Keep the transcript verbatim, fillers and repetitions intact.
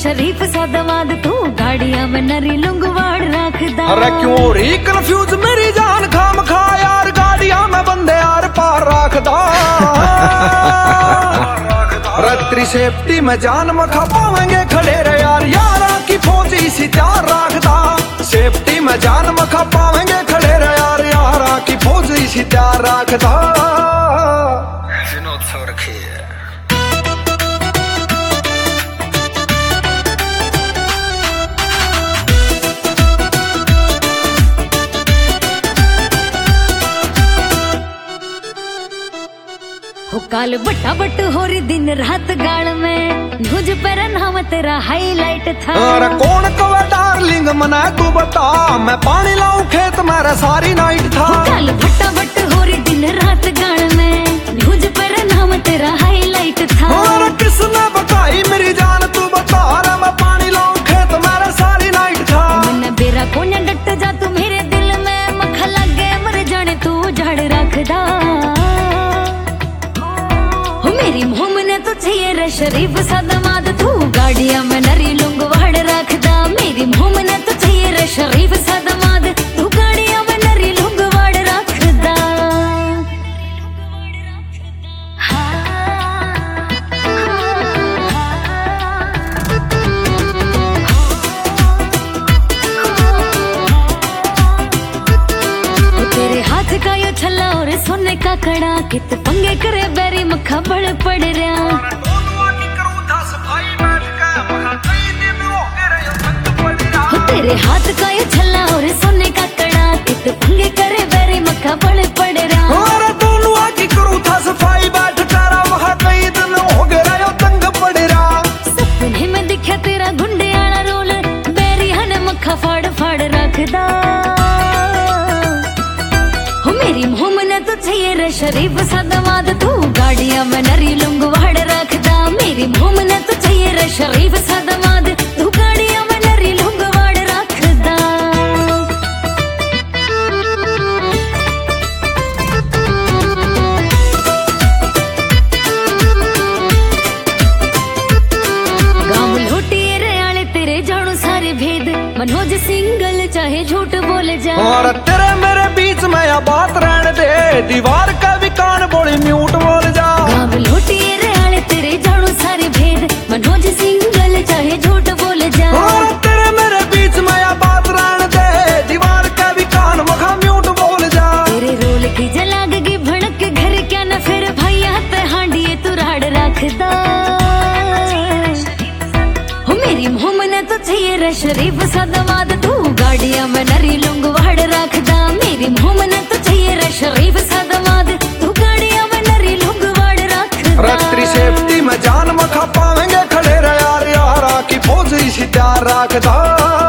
शरीफ सा दमाद तू गाड़िया में नरी लुंगवाड़ रखदा। अरे क्यों री कंफ्यूज मेरी जान खाम खा यार गाड़िया में बंदे यार पार रखदा। रत्री सेफ्टी में जान में खा पावेंगे खड़े रे यार यारा की फौज इसी तैयार रखदा। सेफ्टी में जान में खा पावेंगे खड़े रे यार यारा की फौज इसी तैयार रखदा। विनोद सौरखी हो काल बट्टा बट हो रही दिन रात गाल में नुज पर नाम तेरा हाईलाइट था। अरे कौन कवा डार्लिंग मना तू बता मैं पानी लाऊं खेत मेरा सारी नाइट था। हो काल बट्टा बट हो रही दिन रात गाल में नुज पर नाम तेरा हाईलाइट था। अरे किसने बताई मेरी जान तू बता रे मैं पानी लाऊं खेत मेरा सारी नाइट था। मैंने बेरा कोने डट जा तू मेरे दिल में मख लगे मर जाने तू झाड़ रखदा। मेरी मोम ने तो चाहिए रे शरीफ सा दमाद तू गाड़िया में नरी लुंगवाड़ रखदा। मेरी मोम ने तो चाहिए रे शरीफ सा दमाद तू गाड़िया में नरी लुंगवाड़ रखदा। तेरे हाथ का यो छल्ला और सोने का कड़ा कित पंगे करे बैरी मक्खा बड़ पड़ रहा। तेरे हाथ का ये छल्ला और सोने का कड़ा कित पंगे करे बैरी मक्खा बड़ पड़ रहा। अरे दोनों की करूं था सफाई बैठ करा वहाँ कई दिन हो गया यो तंग पड़ रहा। सपने में दिखा तेरा गुंडे आला रोल बैरी हने मक्खा फाड़ फाड़ रखदा। हो मेरी मोम ने तो चाहिए रे शरीफ सा दमाद तू गाड़िया में नरी लुंगवाड़ रखदा। मेरी मोम ने तो चाहिए रे शरीफ सा दमाद तू गाड़िया में नरी लुंगवाड़ रखदा। गाँव लुटिए रे आले तेरे जानो सारे भेद मनोज सिंगल चाहे झूठ बोल जा। और तेरे मेरे बीच में या बात रहने दे दीवार का भी कान बोली म्यूट बोल जा। गाँव लुटिए रे आले तेरे जानो सारे भेद मनोज सिंगल चाहे झूठ बोल जा। और तेरे मेरे बीच में या बात रहने दे दीवार का भी कान मखा म्यूट बोल जा। तेरे रोल की जलाग की भड़क घर क्या न फिर भैया ते हांडिए तू राड़ रखदा। हो मेरी मोम ने तो चाहिए रे शरीफ सा दमाद तू गाड़िया में नरी लुंगवाड़ रखदा। मेरी मोम ने तो चाहिए रे शरीफ सा दमाद तू गाड़िया में नरी लुंगवाड़ रखदा। रत्री सेफ्टी में जान मखा पावेंगे खड़े रे यार यारा की फौज इसी तैयार रखदा।